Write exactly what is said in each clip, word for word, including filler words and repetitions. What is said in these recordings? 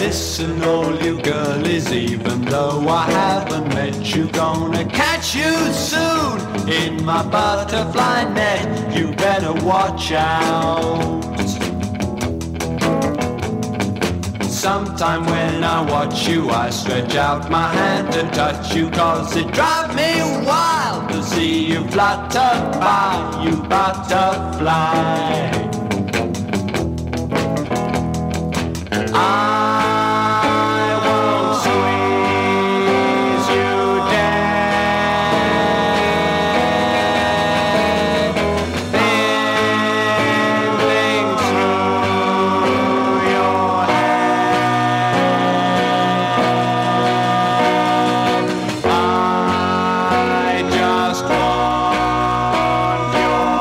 Listen, all you girlies, even though I haven't met you, gonna catch you soon in my butterfly net. You better watch out. Sometime when I watch you, I stretch out my hand to touch you, 'cause it drives me wild to see you flutter by, you butterfly. I won't squeeze you dead, feeling through your head. I just want your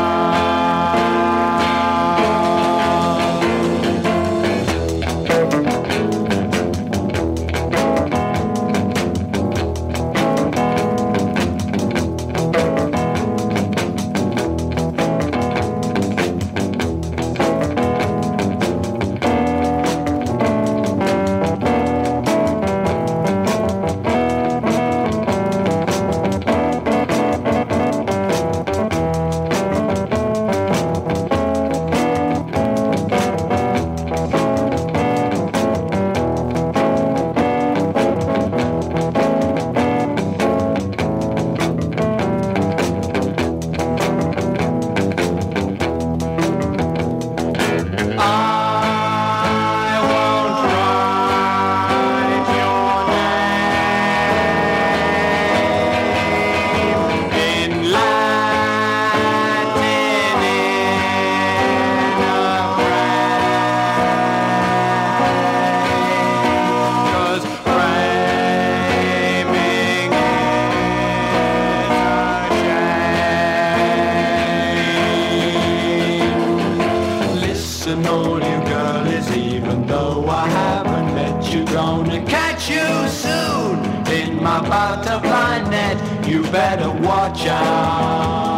Listen, all you girlies, even though I haven't met you, gonna catch you soon in my butterfly net. You better watch out.